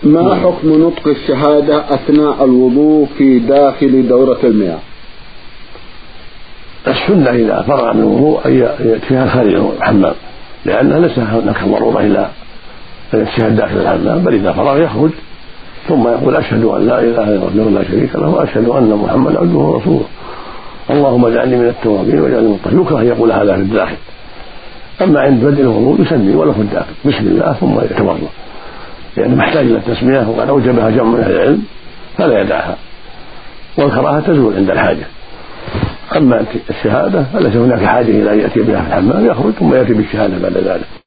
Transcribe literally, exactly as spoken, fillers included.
ما حكم نطق الشهادة أثناء الوضوء في داخل دورة المياه؟ السنة إذا فرغ من الوضوء أن يأتيها خارج الحمام، لأنها ليس هناك ضرورة إلى الشهادة داخل الحمام، بل إذا فرغ يخرج ثم يقول أشهد أن لا إله إلا الله لا شريك له وأشهد أن محمدا عبده ورسوله اللهم اجعلني من التوابين واجعلني من المتطهرين. يكره يقول هذا في الداخل. أما عند بدء الوضوء يسمي وله في الداخل بسم الله ثم يتوضأ، لأنه محتاج إلى التسمية وقد أوجبها جمع من أهل العلم فلا يدعها، والكراهة تزول عند الحاجة. أما الشهادة فليس هناك حاجة إلى أن يأتي بها في الحمام، يخرج ثم يأتي بالشهادة بعد ذلك.